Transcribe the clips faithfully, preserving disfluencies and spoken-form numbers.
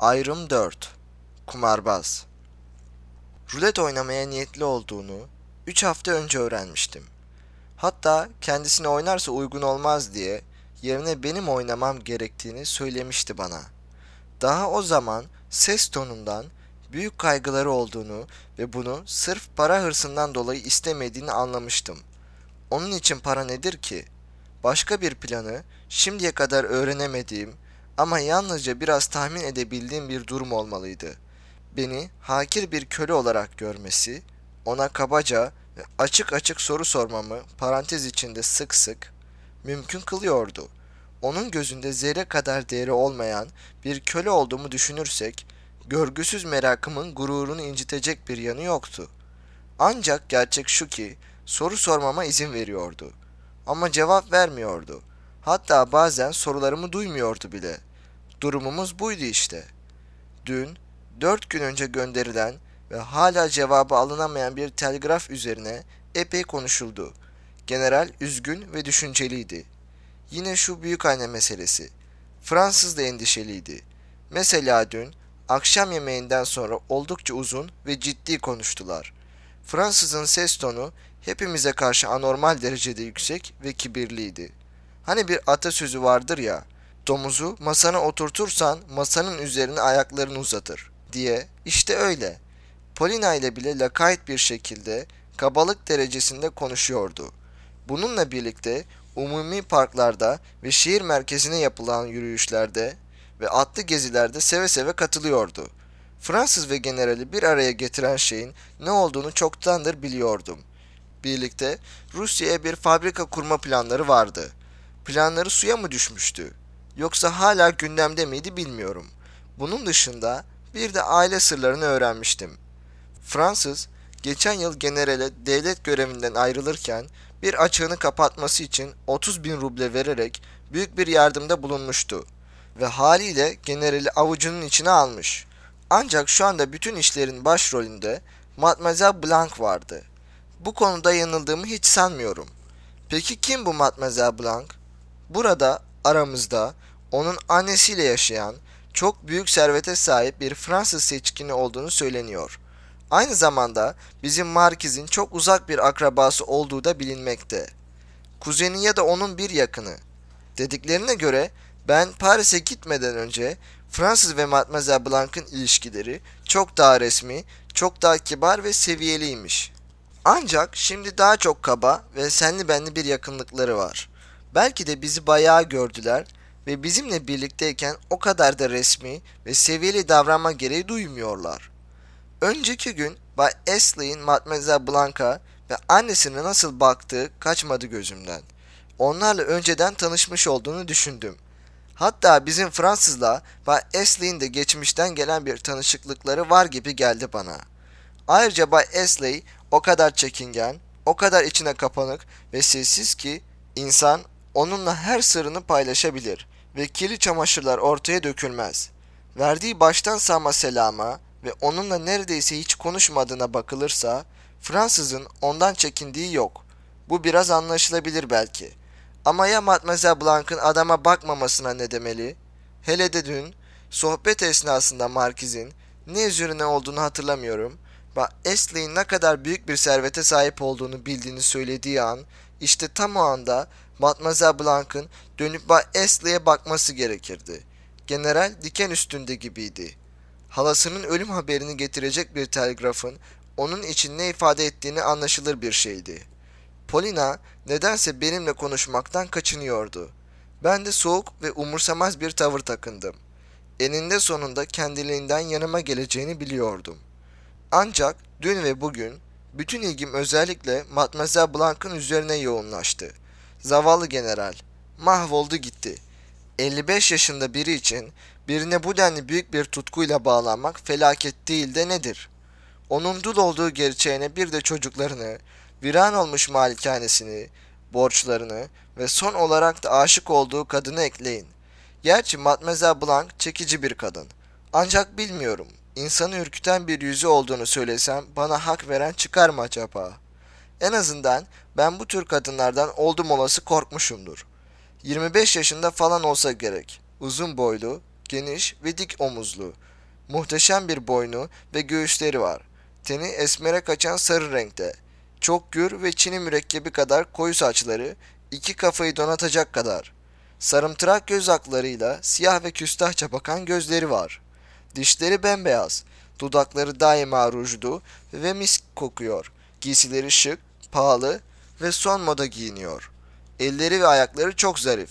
Ayrım dört. Kumarbaz. Rulet oynamaya niyetli olduğunu üç hafta önce öğrenmiştim. Hatta kendisine oynarsa uygun olmaz diye yerine benim oynamam gerektiğini söylemişti bana. Daha o zaman ses tonundan büyük kaygıları olduğunu ve bunu sırf para hırsından dolayı istemediğini anlamıştım. Onun için para nedir ki? Başka bir planı şimdiye kadar öğrenemediğim ama yalnızca biraz tahmin edebildiğim bir durum olmalıydı. Beni hakir bir köle olarak görmesi, ona kabaca ve açık açık soru sormamı parantez içinde sık sık mümkün kılıyordu. Onun gözünde zerre kadar değeri olmayan bir köle olduğumu düşünürsek, görgüsüz merakımın gururunu incitecek bir yanı yoktu. Ancak gerçek şu ki, soru sormama izin veriyordu. Ama cevap vermiyordu. Hatta bazen sorularımı duymuyordu bile. Durumumuz buydu işte. Dün, dört gün önce gönderilen ve hala cevabı alınamayan bir telgraf üzerine epey konuşuldu. General üzgün ve düşünceliydi. Yine şu büyükanne meselesi. Fransız da endişeliydi. Mesela dün, akşam yemeğinden sonra oldukça uzun ve ciddi konuştular. Fransızın ses tonu hepimize karşı anormal derecede yüksek ve kibirliydi. Hani bir atasözü vardır ya, domuzu masana oturtursan masanın üzerine ayaklarını uzatır diye. İşte öyle. Polina ile bile lakayt bir şekilde kabalık derecesinde konuşuyordu. Bununla birlikte umumi parklarda ve şehir merkezine yapılan yürüyüşlerde ve atlı gezilerde seve seve katılıyordu. Fransız ve generali bir araya getiren şeyin ne olduğunu çoktandır biliyordum. Birlikte Rusya'ya bir fabrika kurma planları vardı. Planları suya mı düşmüştü? Yoksa hala gündemde miydi bilmiyorum. Bunun dışında bir de aile sırlarını öğrenmiştim. Fransız, geçen yıl generale devlet görevinden ayrılırken bir açığını kapatması için otuz bin ruble vererek büyük bir yardımda bulunmuştu ve haliyle generali avucunun içine almış. Ancak şu anda bütün işlerin başrolünde Mademoiselle Blanc vardı. Bu konuda yanıldığımı hiç sanmıyorum. Peki kim bu Mademoiselle Blanc? Burada aramızda onun annesiyle yaşayan çok büyük servete sahip bir Fransız seçkini olduğunu söyleniyor. Aynı zamanda bizim Markiz'in çok uzak bir akrabası olduğu da bilinmekte. Kuzeni ya da onun bir yakını. Dediklerine göre ben Paris'e gitmeden önce Fransız ve Mademoiselle Blanc'ın ilişkileri çok daha resmi, çok daha kibar ve seviyeliymiş. Ancak şimdi daha çok kaba ve senli benli bir yakınlıkları var. Belki de bizi bayağı gördüler ve bizimle birlikteyken o kadar da resmi ve seviyeli davranma gereği duymuyorlar. Önceki gün Bay Ashley'in Mademoiselle Blanc'a ve annesine nasıl baktığı kaçmadı gözümden. Onlarla önceden tanışmış olduğunu düşündüm. Hatta bizim Fransızla Bay Ashley'in de geçmişten gelen bir tanışıklıkları var gibi geldi bana. Ayrıca Bay Ashley o kadar çekingen, o kadar içine kapanık ve sessiz ki insan onunla her sırrını paylaşabilir ve kirli çamaşırlar ortaya dökülmez. Verdiği baştan sağma selama ve onunla neredeyse hiç konuşmadığına bakılırsa Fransızın ondan çekindiği yok. Bu biraz anlaşılabilir belki. Ama ya Mademoiselle Blanc'ın adama bakmamasına ne demeli? Hele de dün sohbet esnasında Markiz'in ne üzerine olduğunu hatırlamıyorum. Ve Ashley'in ne kadar büyük bir servete sahip olduğunu bildiğini söylediği an, işte tam o anda Mademoiselle Blanc'ın dönüp Bay Ashley'e bakması gerekirdi. General diken üstünde gibiydi. Halasının ölüm haberini getirecek bir telgrafın onun için ne ifade ettiğini anlaşılır bir şeydi. Polina nedense benimle konuşmaktan kaçınıyordu. Ben de soğuk ve umursamaz bir tavır takındım. Eninde sonunda kendiliğinden yanıma geleceğini biliyordum. Ancak dün ve bugün bütün ilgim özellikle Mademoiselle Blanc'ın üzerine yoğunlaştı. Zavallı general mahvoldu gitti. elli beş yaşında biri için birine bu denli büyük bir tutkuyla bağlanmak felaket değil de nedir? Onun dul olduğu gerçeğine bir de çocuklarını, viran olmuş malikanesini, borçlarını ve son olarak da aşık olduğu kadını ekleyin. Gerçi Mademoiselle Blanc çekici bir kadın. Ancak bilmiyorum, insanı ürküten bir yüzü olduğunu söylesem bana hak veren çıkar mı acaba? En azından ben bu tür kadınlardan oldum olası korkmuşumdur. yirmi beş yaşında falan olsa gerek. Uzun boylu, geniş ve dik omuzlu. Muhteşem bir boynu ve göğüsleri var. Teni esmere kaçan sarı renkte. Çok gür ve çini mürekkebi kadar koyu saçları, iki kafayı donatacak kadar. Sarımtırak göz aklarıyla siyah ve küstahça bakan gözleri var. Dişleri bembeyaz, dudakları daima rujlu ve misk kokuyor. Giysileri şık, pahalı ve son moda giyiniyor. Elleri ve ayakları çok zarif.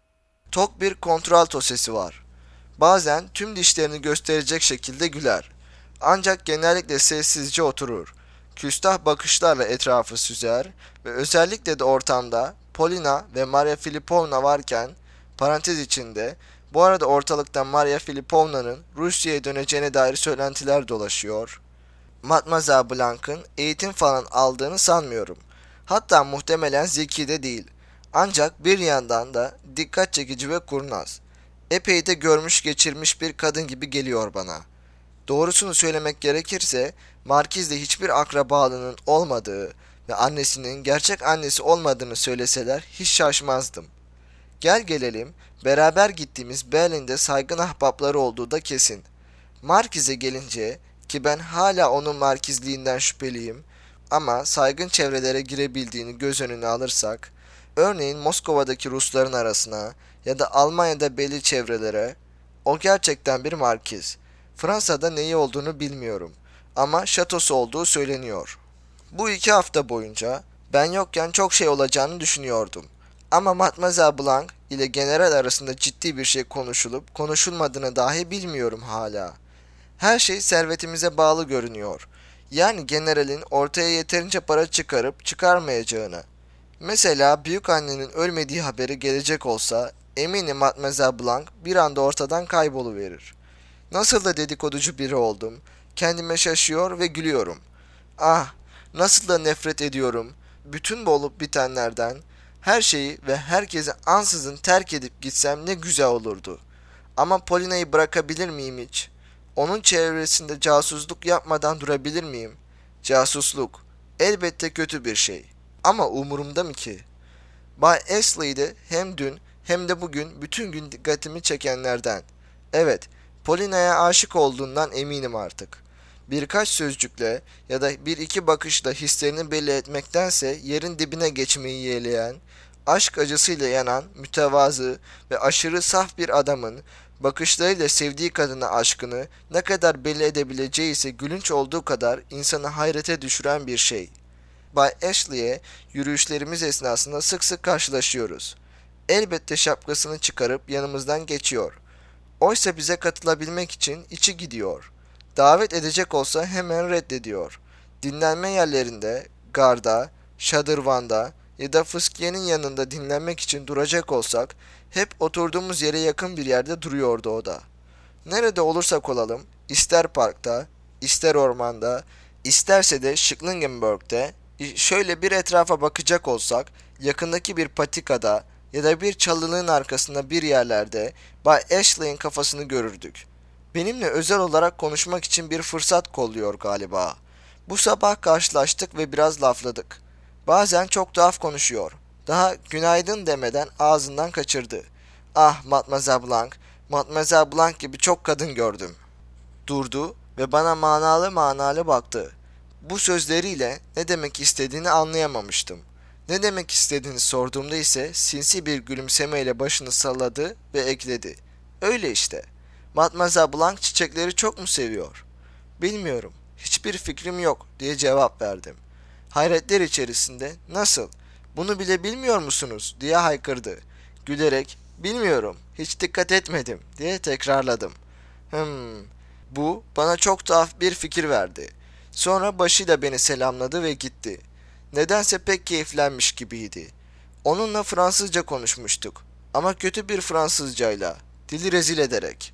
Tok bir kontralto sesi var. Bazen tüm dişlerini gösterecek şekilde güler. Ancak genellikle sessizce oturur. Küstah bakışlarla etrafı süzer ve özellikle de ortamda Polina ve Maria Filipovna varken, parantez içinde, bu arada ortalıkta Maria Filipovna'nın Rusya'ya döneceğine dair söylentiler dolaşıyor. Matmazel Blanc'ın eğitim falan aldığını sanmıyorum. Hatta muhtemelen zeki de değil. Ancak bir yandan da dikkat çekici ve kurnaz. Epey de görmüş geçirmiş bir kadın gibi geliyor bana. Doğrusunu söylemek gerekirse Markiz'le hiçbir akrabalığının olmadığı ve annesinin gerçek annesi olmadığını söyleseler hiç şaşmazdım. Gel gelelim beraber gittiğimiz Berlin'de saygın ahbapları olduğu da kesin. Markiz'e gelince ki ben hala onun markizliğinden şüpheliyim ama saygın çevrelere girebildiğini göz önüne alırsak, örneğin Moskova'daki Rusların arasına ya da Almanya'da belli çevrelere, o gerçekten bir markiz. Fransa'da neyi olduğunu bilmiyorum ama şatosu olduğu söyleniyor. Bu iki hafta boyunca ben yokken çok şey olacağını düşünüyordum. Ama Matmazel Blanc ile general arasında ciddi bir şey konuşulup konuşulmadığını dahi bilmiyorum hala. Her şey servetimize bağlı görünüyor. Yani generalin ortaya yeterince para çıkarıp çıkarmayacağına. Mesela büyükannenin ölmediği haberi gelecek olsa eminim Matmazel Blanc bir anda ortadan kayboluverir. Nasıl da dedikoducu biri oldum. Kendime şaşıyor ve gülüyorum. Ah, nasıl da nefret ediyorum. Bütün bu olup bitenlerden, her şeyi ve herkesi ansızın terk edip gitsem ne güzel olurdu. Ama Polina'yı bırakabilir miyim hiç? Onun çevresinde casusluk yapmadan durabilir miyim? Casusluk elbette kötü bir şey. Ama umurumda mı ki? Bay Ashley de hem dün hem de bugün bütün gün dikkatimi çekenlerden. Evet, Polina'ya aşık olduğundan eminim artık. Birkaç sözcükle ya da bir iki bakışla hislerini belli etmektense yerin dibine geçmeyi yeğleyen, aşk acısıyla yanan, mütevazı ve aşırı saf bir adamın bakışlarıyla sevdiği kadına aşkını ne kadar belli edebileceği ise gülünç olduğu kadar insanı hayrete düşüren bir şey. Bay Ashley'e yürüyüşlerimiz esnasında sık sık karşılaşıyoruz. Elbette şapkasını çıkarıp yanımızdan geçiyor. Oysa bize katılabilmek için içi gidiyor. Davet edecek olsa hemen reddediyor. Dinlenme yerlerinde, garda, şadırvanda ya da fıskiyenin yanında dinlenmek için duracak olsak hep oturduğumuz yere yakın bir yerde duruyordu o da. Nerede olursak olalım, ister parkta, ister ormanda, isterse de Schlingenberg'de, şöyle bir etrafa bakacak olsak, yakındaki bir patikada ya da bir çalılığın arkasında bir yerlerde Bay Ashley'in kafasını görürdük. Benimle özel olarak konuşmak için bir fırsat kolluyor galiba. Bu sabah karşılaştık ve biraz lafladık. Bazen çok tuhaf konuşuyor. Daha günaydın demeden ağzından kaçırdı. Ah Matmazel Blanc, Matmazel Blanc gibi çok kadın gördüm. Durdu ve bana manalı manalı baktı. Bu sözleriyle ne demek istediğini anlayamamıştım. Ne demek istediğini sorduğumda ise sinsi bir gülümsemeyle başını salladı ve ekledi. Öyle işte. Matmazel Blanc çiçekleri çok mu seviyor? Bilmiyorum. Hiçbir fikrim yok diye cevap verdim. Hayretler içerisinde nasıl? Bunu bile bilmiyor musunuz diye haykırdı. Gülerek bilmiyorum, hiç dikkat etmedim diye tekrarladım. Hmm, bu bana çok tuhaf bir fikir verdi. Sonra başıyla beni selamladı ve gitti. Nedense pek keyiflenmiş gibiydi. Onunla Fransızca konuşmuştuk. Ama kötü bir Fransızcayla, dili rezil ederek.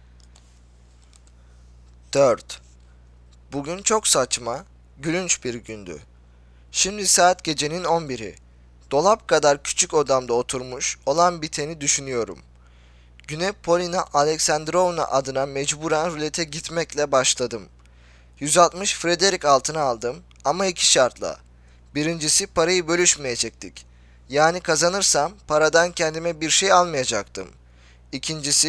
dört. Bugün çok saçma, gülünç bir gündü. Şimdi saat gecenin on biri. Dolap kadar küçük odamda oturmuş olan biteni düşünüyorum. Güne Polina Aleksandrovna adına mecburen rulete gitmekle başladım. yüz altmış Frederick altını aldım ama iki şartla. Birincisi parayı bölüşmeyecektik. Yani kazanırsam paradan kendime bir şey almayacaktım. İkincisi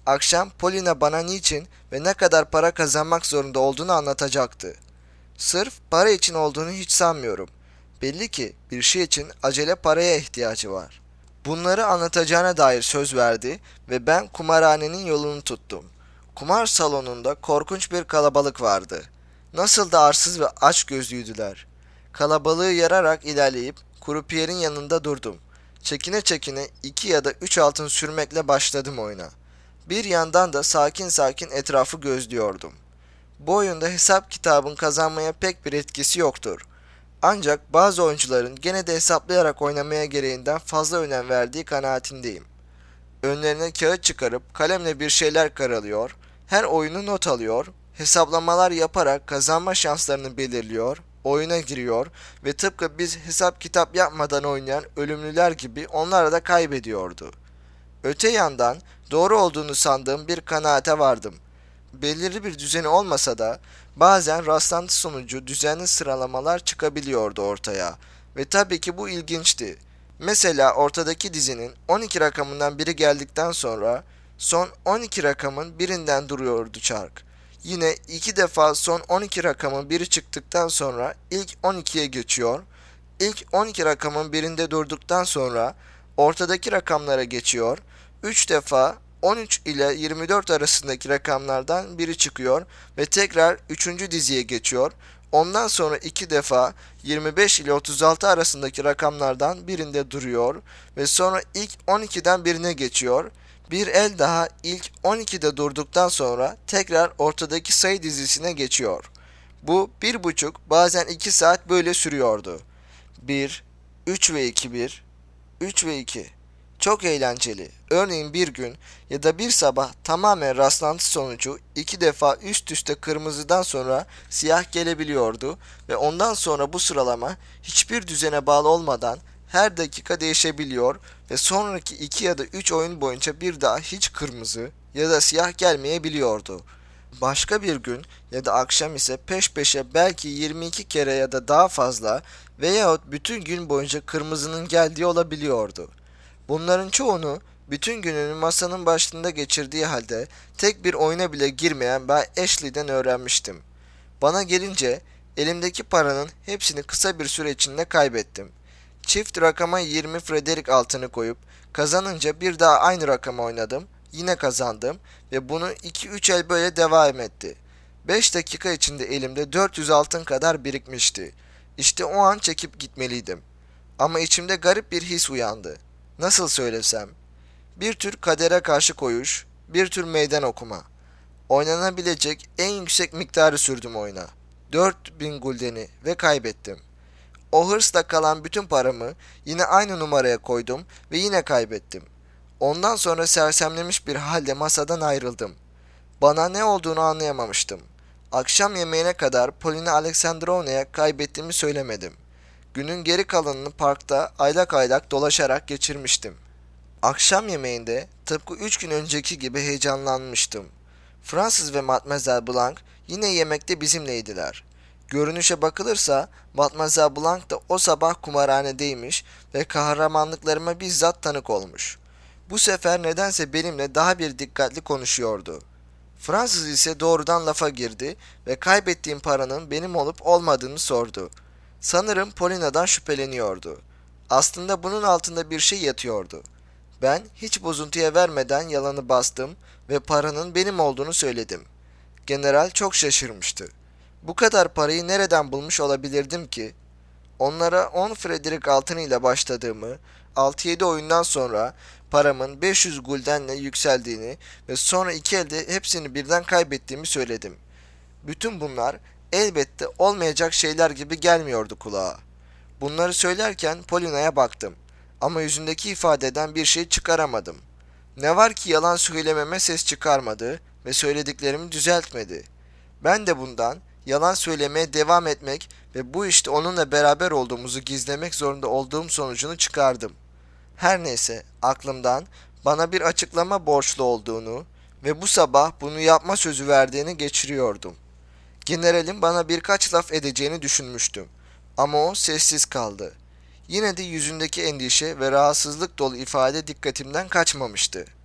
Akşam Polina bana niçin ve ne kadar para kazanmak zorunda olduğunu anlatacaktı. Sırf para için olduğunu hiç sanmıyorum. Belli ki bir şey için acele paraya ihtiyacı var. Bunları anlatacağına dair söz verdi ve ben kumarhanenin yolunu tuttum. Kumar salonunda korkunç bir kalabalık vardı. Nasıl da arsız ve açgözlüydüler. Kalabalığı yararak ilerleyip Krupiyer'in yanında durdum. Çekine çekine iki ya da üç altın sürmekle başladım oyuna. Bir yandan da sakin sakin etrafı gözlüyordum. Bu oyunda hesap kitabın kazanmaya pek bir etkisi yoktur. Ancak bazı oyuncuların gene de hesaplayarak oynamaya gereğinden fazla önem verdiği kanaatindeyim. Önlerine kağıt çıkarıp kalemle bir şeyler karalıyor, her oyunu not alıyor, hesaplamalar yaparak kazanma şanslarını belirliyor, oyuna giriyor ve tıpkı biz hesap kitap yapmadan oynayan ölümlüler gibi onlar da kaybediyordu. Öte yandan doğru olduğunu sandığım bir kanaate vardım. Belirli bir düzeni olmasa da bazen rastlantı sonucu düzenli sıralamalar çıkabiliyordu ortaya ve tabii ki bu ilginçti. Mesela ortadaki dizinin on iki rakamından biri geldikten sonra son on iki rakamın birinden duruyordu çark. Yine iki defa son on iki rakamın biri çıktıktan sonra ilk on ikiye geçiyor. İlk on iki rakamın birinde durduktan sonra ortadaki rakamlara geçiyor. üç defa on üç ile yirmi dört arasındaki rakamlardan biri çıkıyor ve tekrar üçüncü diziye geçiyor. Ondan sonra iki defa yirmi beş ile otuz altı arasındaki rakamlardan birinde duruyor ve sonra ilk on ikiden birine geçiyor. Bir el daha ilk on ikide durduktan sonra tekrar ortadaki sayı dizisine geçiyor. Bu bir buçuk bazen iki saat böyle sürüyordu. bir, üç ve iki, bir, üç ve iki. Çok eğlenceli. Örneğin bir gün ya da bir sabah tamamen rastlantı sonucu iki defa üst üste kırmızıdan sonra siyah gelebiliyordu ve ondan sonra bu sıralama hiçbir düzene bağlı olmadan her dakika değişebiliyor ve sonraki iki ya da üç oyun boyunca bir daha hiç kırmızı ya da siyah gelmeyebiliyordu. Başka bir gün ya da akşam ise peş peşe belki yirmi iki kere ya da daha fazla veyahut bütün gün boyunca kırmızının geldiği olabiliyordu. Bunların çoğunu bütün gününü masanın başında geçirdiği halde tek bir oyuna bile girmeyen Bay Ashley'den öğrenmiştim. Bana gelince elimdeki paranın hepsini kısa bir süre içinde kaybettim. Çift rakama yirmi Frederick altını koyup kazanınca bir daha aynı rakama oynadım, yine kazandım ve bunu iki üç el böyle devam etti. beş dakika içinde elimde dört yüz altın kadar birikmişti. İşte o an çekip gitmeliydim. Ama içimde garip bir his uyandı. Nasıl söylesem? Bir tür kadere karşı koyuş, bir tür meydan okuma. Oynanabilecek en yüksek miktarı sürdüm oyuna. dört bin guldeni ve kaybettim. O hırsla kalan bütün paramı yine aynı numaraya koydum ve yine kaybettim. Ondan sonra sersemlemiş bir halde masadan ayrıldım. Bana ne olduğunu anlayamamıştım. Akşam yemeğine kadar Polina Alexandrovna'ya kaybettiğimi söylemedim. Günün geri kalanını parkta aylak aylak dolaşarak geçirmiştim. Akşam yemeğinde tıpkı üç gün önceki gibi heyecanlanmıştım. Francis ve Mademoiselle Blanc yine yemekte bizimleydiler. Görünüşe bakılırsa Mademoiselle Blanc da o sabah kumarhanedeymiş ve kahramanlıklarıma bizzat tanık olmuş. Bu sefer nedense benimle daha bir dikkatli konuşuyordu. Francis ise doğrudan lafa girdi ve kaybettiğim paranın benim olup olmadığını sordu. Sanırım Polina'dan şüpheleniyordu. Aslında bunun altında bir şey yatıyordu. Ben hiç bozuntuya vermeden yalanı bastım ve paranın benim olduğunu söyledim. General çok şaşırmıştı. Bu kadar parayı nereden bulmuş olabilirdim ki? Onlara on Frederick altınıyla başladığımı, altı yedi oyundan sonra paramın beş yüz guldenle yükseldiğini ve sonra iki elde hepsini birden kaybettiğimi söyledim. Bütün bunlar elbette olmayacak şeyler gibi gelmiyordu kulağa. Bunları söylerken Polina'ya baktım ama yüzündeki ifadeden bir şey çıkaramadım. Ne var ki yalan söylememe ses çıkarmadı ve söylediklerimi düzeltmedi. Ben de bundan yalan söylemeye devam etmek ve bu işte onunla beraber olduğumuzu gizlemek zorunda olduğum sonucunu çıkardım. Her neyse aklımdan bana bir açıklama borçlu olduğunu ve bu sabah bunu yapma sözü verdiğini geçiriyordum. Generalin bana birkaç laf edeceğini düşünmüştüm ama o sessiz kaldı. Yine de yüzündeki endişe ve rahatsızlık dolu ifade dikkatimden kaçmamıştı.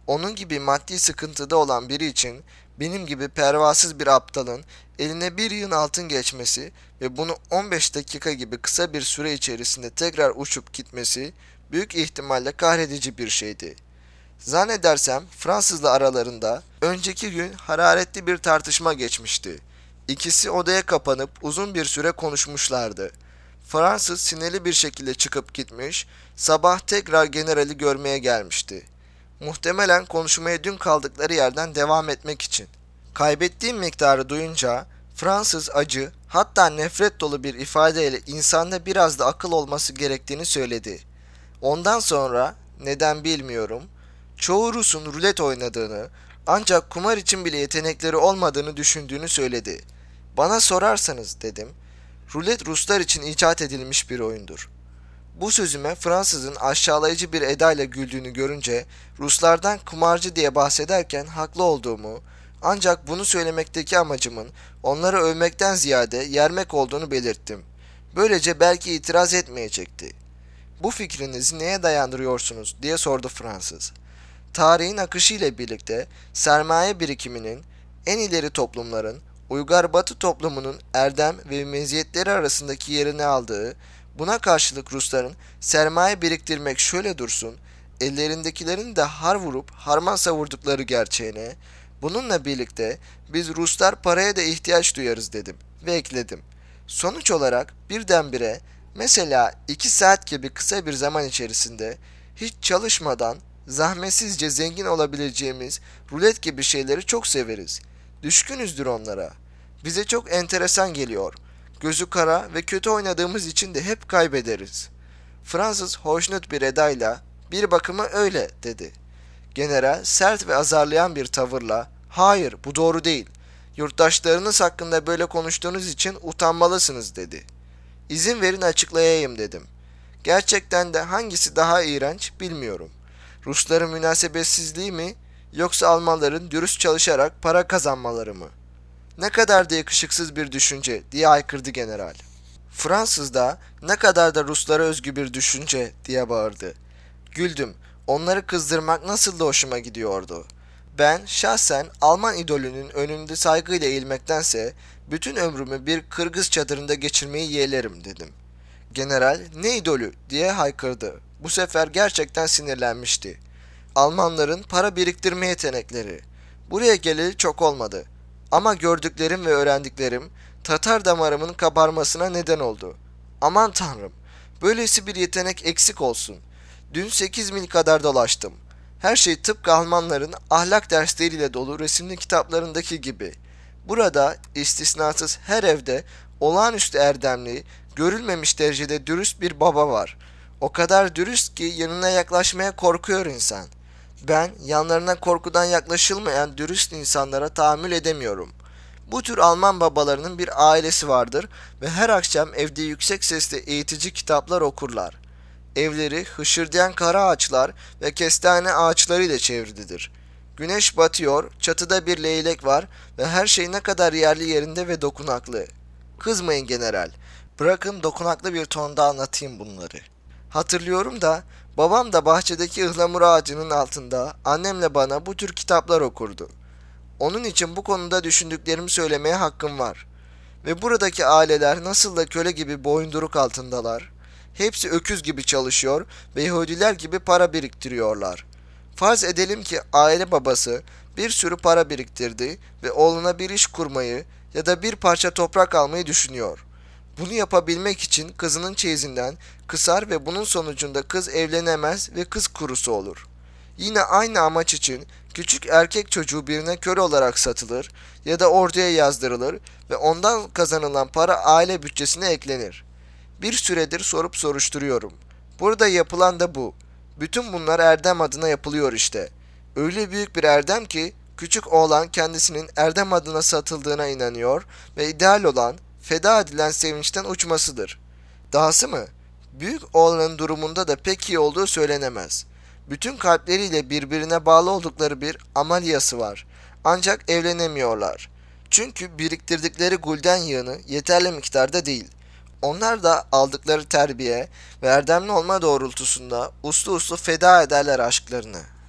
Onun gibi maddi sıkıntıda olan biri için benim gibi pervasız bir aptalın eline bir yığın altın geçmesi ve bunu on beş dakika gibi kısa bir süre içerisinde tekrar uçup gitmesi büyük ihtimalle kahredici bir şeydi. Zannedersem Fransızla aralarında önceki gün hararetli bir tartışma geçmişti. İkisi odaya kapanıp uzun bir süre konuşmuşlardı. Fransız sinirli bir şekilde çıkıp gitmiş, sabah tekrar generali görmeye gelmişti. Muhtemelen konuşmaya dün kaldıkları yerden devam etmek için. Kaybettiğim miktarı duyunca Fransız acı, hatta nefret dolu bir ifadeyle insanda biraz da akıl olması gerektiğini söyledi. Ondan sonra, neden bilmiyorum, çoğu Rus'un rulet oynadığını, ancak kumar için bile yetenekleri olmadığını düşündüğünü söyledi. Bana sorarsanız dedim, rulet Ruslar için icat edilmiş bir oyundur. Bu sözüme Fransızın aşağılayıcı bir edayla güldüğünü görünce Ruslardan kumarcı diye bahsederken haklı olduğumu, ancak bunu söylemekteki amacımın onları övmekten ziyade yermek olduğunu belirttim. Böylece belki itiraz etmeyecekti. Bu fikrinizi neye dayandırıyorsunuz diye sordu Fransız. Tarihin akışı ile birlikte sermaye birikiminin en ileri toplumların uygar Batı toplumunun erdem ve meziyetleri arasındaki yerini aldığı, buna karşılık Rusların sermaye biriktirmek şöyle dursun, ellerindekilerini de har vurup harman savurdukları gerçeğine, bununla birlikte biz Ruslar paraya da ihtiyaç duyarız dedim ve ekledim. Sonuç olarak birdenbire mesela iki saat gibi kısa bir zaman içerisinde hiç çalışmadan zahmetsizce zengin olabileceğimiz rulet gibi şeyleri çok severiz. Düşkünüzdür onlara. Bize çok enteresan geliyor. Gözü kara ve kötü oynadığımız için de hep kaybederiz. Fransız hoşnut bir edayla bir bakıma öyle dedi. General sert ve azarlayan bir tavırla hayır bu doğru değil. Yurttaşlarınız hakkında böyle konuştuğunuz için utanmalısınız dedi. İzin verin açıklayayım dedim. Gerçekten de hangisi daha iğrenç bilmiyorum. Rusların münasebetsizliği mi yoksa Almanların dürüst çalışarak para kazanmaları mı? Ne kadar da yakışıksız bir düşünce diye haykırdı general. Fransız da ne kadar da Ruslara özgü bir düşünce diye bağırdı. Güldüm. Onları kızdırmak nasıl da hoşuma gidiyordu. Ben şahsen Alman idolünün önünde saygıyla eğilmektense bütün ömrümü bir Kırgız çadırında geçirmeyi yeğlerim dedim. General ne idolü diye haykırdı. Bu sefer gerçekten sinirlenmişti. Almanların para biriktirme yetenekleri. Buraya geleli çok olmadı. Ama gördüklerim ve öğrendiklerim Tatar damarımın kabarmasına neden oldu. Aman tanrım, böylesi bir yetenek eksik olsun. Dün sekiz mil kadar dolaştım. Her şey tıpkı Almanların ahlak dersleriyle dolu resimli kitaplarındaki gibi. Burada istisnasız her evde olağanüstü erdemli, görülmemiş derecede dürüst bir baba var. O kadar dürüst ki yanına yaklaşmaya korkuyor insan. Ben yanlarına korkudan yaklaşılmayan dürüst insanlara tahammül edemiyorum. Bu tür Alman babalarının bir ailesi vardır ve her akşam evde yüksek sesle eğitici kitaplar okurlar. Evleri hışırdayan kara ağaçlar ve kestane ağaçları ile çevrilidir. Güneş batıyor, çatıda bir leylek var ve her şey ne kadar yerli yerinde ve dokunaklı. Kızmayın general, bırakın dokunaklı bir tonda anlatayım bunları. Hatırlıyorum da babam da bahçedeki ıhlamur ağacının altında annemle bana bu tür kitaplar okurdu. Onun için bu konuda düşündüklerimi söylemeye hakkım var. Ve buradaki aileler nasıl da köle gibi boyunduruk altındalar. Hepsi öküz gibi çalışıyor ve Yahudiler gibi para biriktiriyorlar. Farz edelim ki aile babası bir sürü para biriktirdi ve oğluna bir iş kurmayı ya da bir parça toprak almayı düşünüyor. Bunu yapabilmek için kızının çeyizinden kısar ve bunun sonucunda kız evlenemez ve kız kurusu olur. Yine aynı amaç için küçük erkek çocuğu birine köle olarak satılır ya da orduya yazdırılır ve ondan kazanılan para aile bütçesine eklenir. Bir süredir sorup soruşturuyorum. Burada yapılan da bu. Bütün bunlar erdem adına yapılıyor işte. Öyle büyük bir erdem ki küçük oğlan kendisinin erdem adına satıldığına inanıyor ve ideal olan, feda edilen sevinçten uçmasıdır. Dahası mı? Büyük oğlanın durumunda da pek iyi olduğu söylenemez. Bütün kalpleriyle birbirine bağlı oldukları bir ameliyası var. Ancak evlenemiyorlar. Çünkü biriktirdikleri gulden yığını yeterli miktarda değil. Onlar da aldıkları terbiye ve erdemli olma doğrultusunda uslu uslu feda ederler aşklarını.